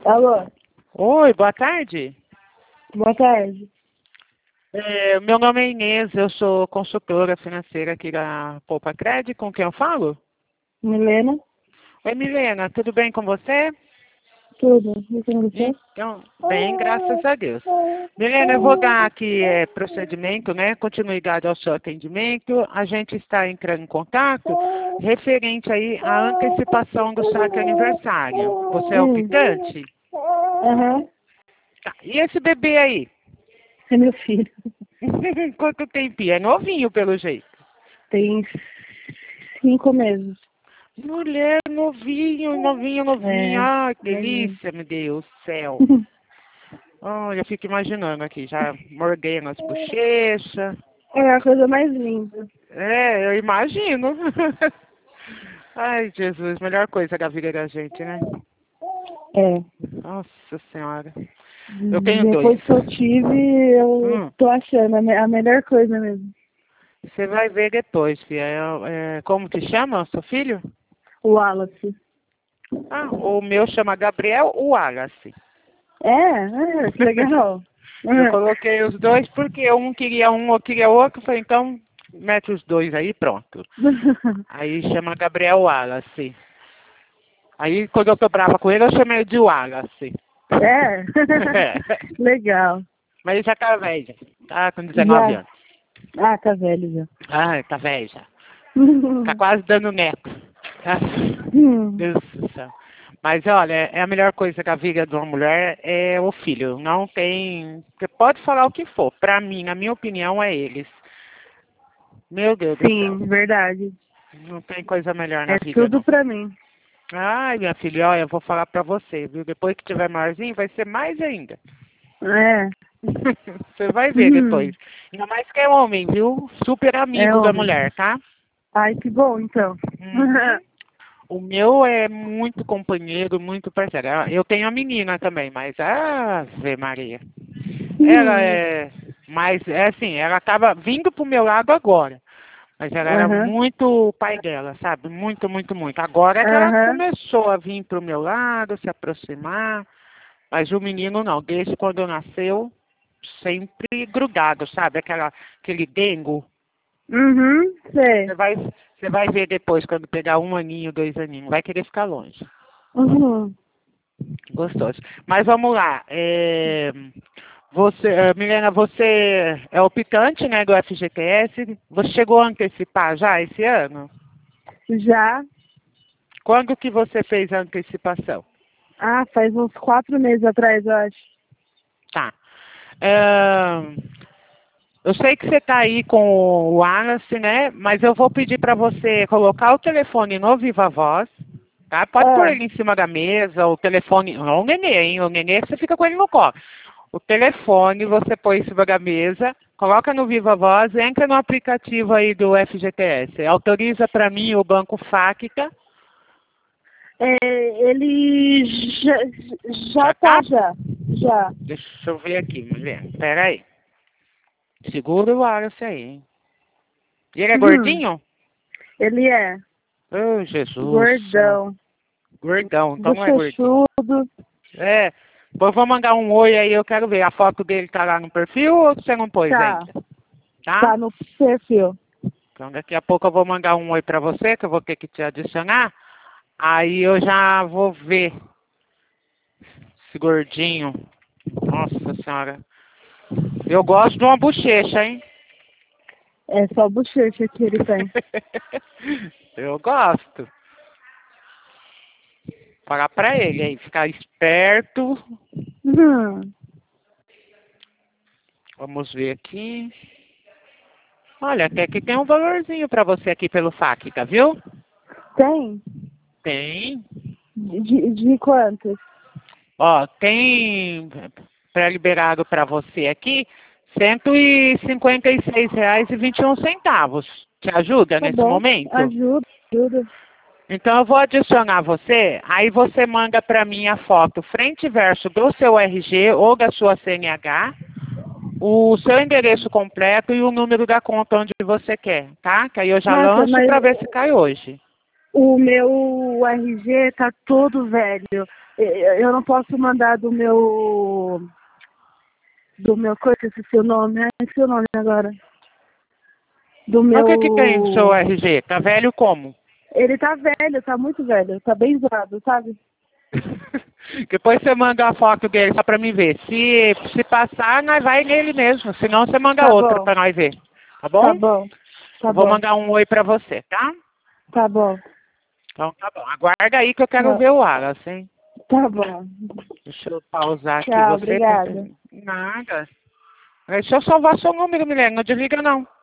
Alô, Oi, boa tarde. boa tarde. Meu nome é Inês, eu sou consultora financeira aqui da Poupa Cred, com quem eu falo? Milena? Oi, Milena, tudo bem com você? Tudo. E com você? Então, bem, graças a Deus. Milena, eu vou dar aqui procedimento, né, continuidade ao seu atendimento. A gente está entrando em contato referente aí à antecipação do saque aniversário. Você é optante? Aham. Tá. E esse bebê aí? É meu filho. Quanto tempinho? É novinho, pelo jeito. Tem 5 meses. Mulher, novinho, novinho, novinho. É. Ai, que É. delícia, meu Deus do céu. Olha, eu fico imaginando aqui, já mordendo as bochechas. É a coisa mais linda. É, eu imagino. Ai, Jesus, melhor coisa da vida da gente, né? É. Nossa Senhora. Eu tenho dois. Depois que eu tive, eu tô achando a melhor coisa mesmo. Você vai ver depois, filha. Como que chama o seu filho? O Wallace. Ah, o meu chama Gabriel Wallace. Que legal. Eu coloquei os dois porque um queria um, eu queria outro. Falei, então mete os dois aí, pronto. Aí chama Gabriel Wallace. Aí quando eu tô brava com ele, eu chamei de Wallace. É? Legal. Mas ele já tá velho, já. Tá com 19 Já. anos. Ah, tá velho já. Ah, tá velho já. Tá quase dando neto. Ah, Deus do céu. Mas olha, é a melhor coisa da vida de uma mulher é o filho. Não tem. Você pode falar o que for. Pra mim, na minha opinião, é eles. Meu Deus do céu. Sim, verdade. Não tem coisa melhor na É vida, tudo não. pra mim. Ai, minha filha, olha, eu vou falar pra você, viu? Depois que tiver maiorzinho, vai ser mais ainda. É. Você vai ver depois. Ainda mais que é homem, viu? Super É amigo da homem. mulher, tá? Ai, que bom, então. Uhum. O meu é muito companheiro, muito parceiro. Eu tenho a menina também, mas Ave Maria. Ela é mais, é assim, ela acaba vindo pro meu lado agora. Mas ela era Aham. muito o pai dela, sabe? Muito, muito, muito. Agora é que ela Aham. começou a vir pro meu lado, se aproximar. Mas o menino não, desde quando nasceu, sempre grudado, sabe? Aquele dengo. Uhum. Sei. Você vai ver depois, quando pegar 1 aninho, 2 aninhos, vai querer ficar longe. Uhum. Gostoso. Mas vamos lá. Milena, você é optante, né, do FGTS. Você chegou a antecipar já esse ano? Já. Quando que você fez a antecipação? Ah, faz uns 4 meses atrás, eu acho. Tá. Eu sei que você está aí com o Wallace, né? Mas eu vou pedir para você colocar o telefone no Viva Voz, tá? Pode pôr Ah, ele em cima da mesa, o telefone... Não o nenê, hein? O nenê você fica com ele no colo. O telefone você põe em cima da mesa, coloca no Viva Voz, entra no aplicativo aí do FGTS. Autoriza para mim o Banco Fáctica. ele já Já tá, tá? já. Já. Deixa eu ver aqui, mulher. Pera aí. Segura o Wallace aí, hein? E ele é Uhum. gordinho? Ele é Oh, Jesus. gordão, Gordão, então não é gordinho. bochechudo. É, eu vou mandar um oi aí, eu quero ver. A foto dele tá lá no perfil ou você não pôs Tá. ainda? Tá? Tá no perfil. Então daqui a pouco eu vou mandar um oi pra você, que eu vou ter que te adicionar. Aí eu já vou ver esse gordinho. Nossa senhora. Eu gosto de uma bochecha, hein? É só bochecha que ele tem. Eu gosto. Falar pra ele aí, ficar esperto. Uhum. Vamos ver aqui. Olha, até que tem um valorzinho pra você aqui pelo FAQ, tá viu? Tem? Tem. De quantos? Ó, tem pré-liberado para você aqui R$ 156,21. Te ajuda Tá nesse bom. momento? Ajuda, ajuda. Então eu vou adicionar você, aí você manda para mim a foto frente e verso do seu RG ou da sua CNH, o seu endereço completo e o número da conta onde você quer, tá? Que aí eu já Nossa, lanço mas para ver se cai hoje. O meu RG tá todo velho. Eu não posso mandar do meu... Coisa, esse seu nome, né? Esse seu nome agora. Do Mas o que que tem no seu meu... RG? Tá velho como? Ele tá velho, tá muito velho. Tá bem zoado, sabe? Depois você manda a foto dele só pra mim ver. Se passar, nós vai nele mesmo. Senão você manda Tá outro bom, pra nós ver. Tá tá bom? bom, tá Eu vou bom, mandar um oi pra você, tá? tá bom. Então tá bom. Aguarda aí que eu quero Tá, ver o Wallace, hein? tá bom. Deixa eu pausar aqui. Tchau, Você tem obrigada. que... Nada. Deixa eu salvar seu número, Milena. Não desliga não.